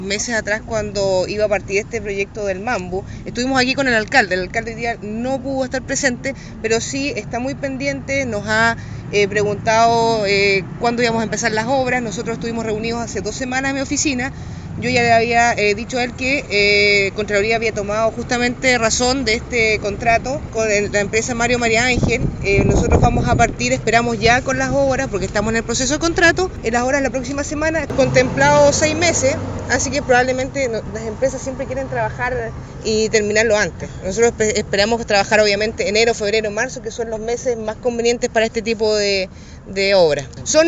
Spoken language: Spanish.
Meses atrás, cuando iba a partir este proyecto del Mambu, estuvimos aquí con el alcalde hoy día no pudo estar presente, pero sí está muy pendiente, nos ha preguntado cuándo íbamos a empezar las obras. Nosotros estuvimos reunidos hace 2 semanas en mi oficina. Yo ya le había dicho a él que Contraloría había tomado justamente razón de este contrato con la empresa Mario María Ángel. Nosotros vamos a partir, esperamos ya con las obras, porque estamos en el proceso de contrato. En las obras la próxima semana, contemplado 6 meses, así que probablemente las empresas siempre quieren trabajar y terminarlo antes. Nosotros esperamos trabajar obviamente enero, febrero, marzo, que son los meses más convenientes para este tipo de obras. Son